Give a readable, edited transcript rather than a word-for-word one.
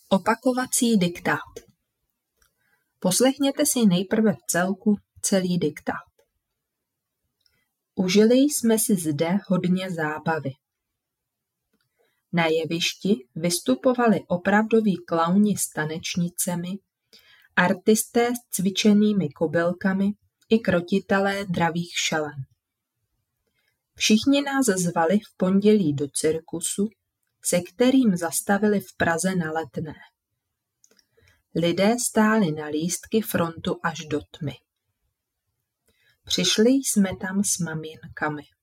Opakovací diktát. Poslechněte si nejprve v celku celý diktát. Užili jsme si zde hodně zábavy. Na jevišti vystupovali opravdoví klauni s tanečnicemi, artisté s cvičenými kobylkami i krotitelé dravých šelem. Všichni nás zvali v pondělí do cirkusu, se kterým zastavili v Praze na Letné. Lidé stáli na lístky frontu až do tmy. Přišli jsme tam s maminkami.